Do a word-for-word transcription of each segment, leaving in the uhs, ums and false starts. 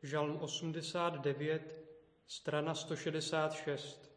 Žalm osmdesát devět, strana sto šedesát šest.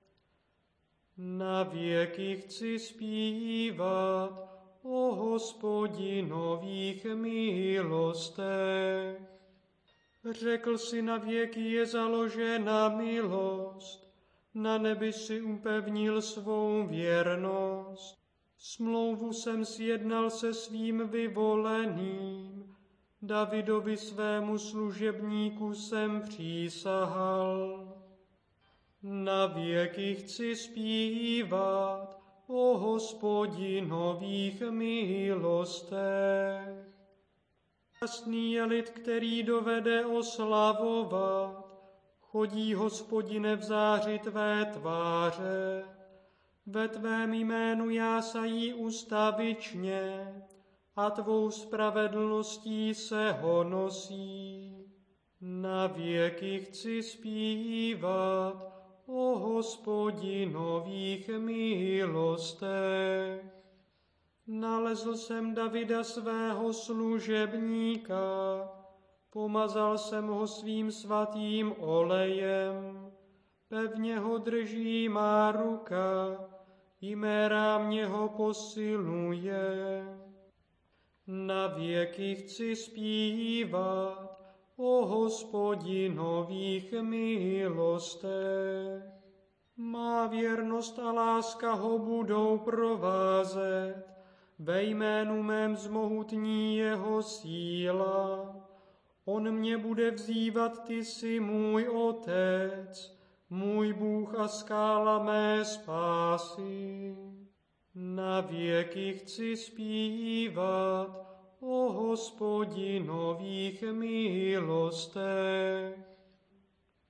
Na věky chci zpívat o Hospodinových milostech. Řekl si, na věky je založena milost, na nebi si upevnil svou věrnost. Smlouvu jsem sjednal se svým vyvoleným, Davidovi svému služebníku jsem přísahal. Na věky chci zpívat o Hospodinových milostech. Šťastný je lid, který dovede oslavovat, chodí, Hospodine, v záři tvé tváře. Ve tvém jménu jásají ustavičně a tvou spravedlností se honosí. Na věky chci zpívat o Hospodinových milostech. Nalezl jsem Davida svého služebníka, pomazal jsem ho svým svatým olejem, pevně ho drží má ruka, i mé rámě ho posiluje. Na věky chci zpívat o Hospodinových milostech. Má věrnost a láska ho budou provázet, ve jménu mém zmohutní jeho síla. On mě bude vzývat, ty jsi můj otec, můj Bůh a skála mé spásy. Na věky chci zpívat o Hospodinových milostech.